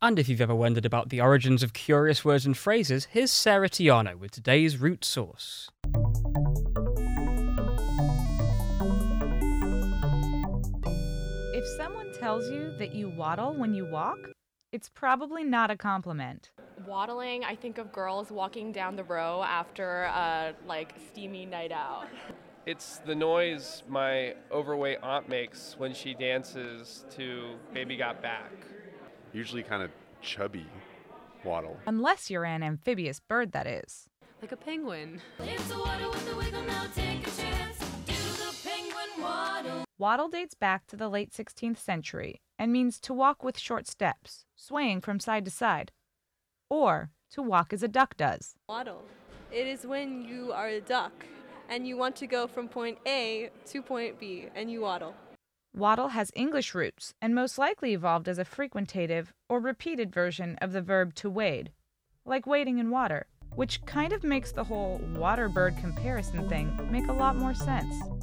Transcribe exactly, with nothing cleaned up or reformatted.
And if you've ever wondered about the origins of curious words and phrases, here's Sarah Tiano with today's root source. If someone tells you that you waddle when you walk, it's probably not a compliment. Waddling, I think of girls walking down the row after a like steamy night out. It's the noise my overweight aunt makes when she dances to Baby Got Back. Usually kind of chubby waddle. Unless you're an amphibious bird, that is. Like a penguin. Waddle dates back to the late sixteenth century and means to walk with short steps, swaying from side to side, or to walk as a duck does. Waddle. It is when you are a duck and you want to go from point A to point B and you waddle. Waddle has English roots and most likely evolved as a frequentative or repeated version of the verb to wade, like wading in water, which kind of makes the whole water bird comparison thing make a lot more sense.